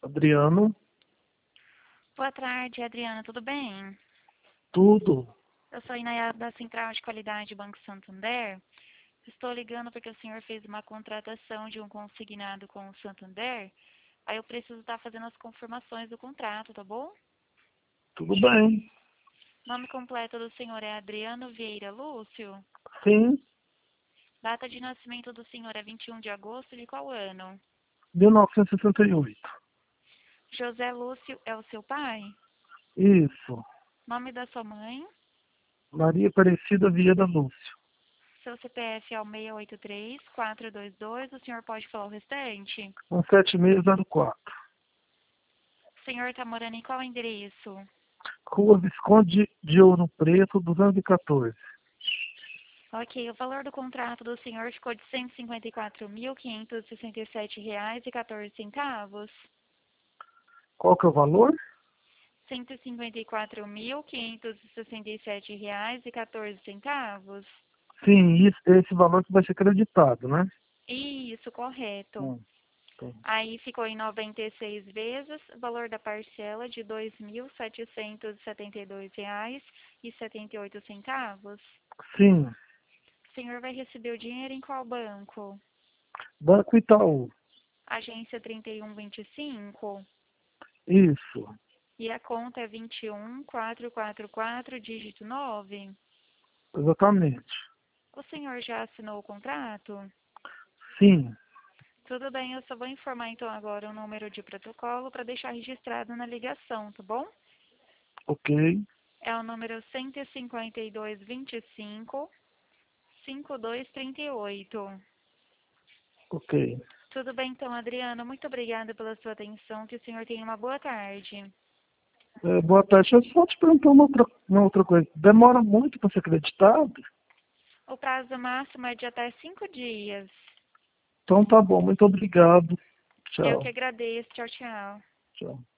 Adriano, Boa tarde, Adriana, tudo bem? tudo. Eu sou a Inayara da Central de Qualidade Banco Santander. Estou ligando porque o senhor fez uma contratação de um consignado com o Santander. Aí eu preciso estar fazendo as confirmações do contrato, tá bom? Tudo bem. Nome completo do senhor é Adriano Vieira Lúcio. Sim, Data de nascimento do senhor é 21 de agosto de qual ano? 1968. José Lúcio é o seu pai? Isso. Nome da sua mãe? Maria Aparecida Vieira Lúcio. Seu CPF é o 683-422. O senhor pode falar o restante? 17604. O senhor está morando em qual endereço? Rua Visconde de Ouro Preto, 214. Ok, o valor do contrato do senhor ficou de R$ 154.567,14. Qual que é o valor? R$ 154.567,14. Sim, esse valor que vai ser creditado, né? Isso, correto. Tá. Aí ficou em 96 vezes, o valor da parcela de R$ 2.772,78. Sim, O senhor vai receber o dinheiro em qual banco? Banco Itaú. Agência 3125. Isso, E a conta é 21444, dígito 9. exatamente. O senhor já assinou o contrato? Sim, Tudo bem, eu só vou informar então agora o número de protocolo para deixar registrado na ligação, tá bom? ok, É o número 15225-5238. ok. Tudo bem então, Adriano. Muito obrigada pela sua atenção. Que o senhor tenha uma boa tarde. Boa tarde. Deixa eu só te perguntar uma outra coisa. Demora muito para ser acreditado? O prazo máximo é de até 5 dias. Então tá bom, muito obrigado. Eu que Tchau, agradeço. Tchau, tchau. tchau.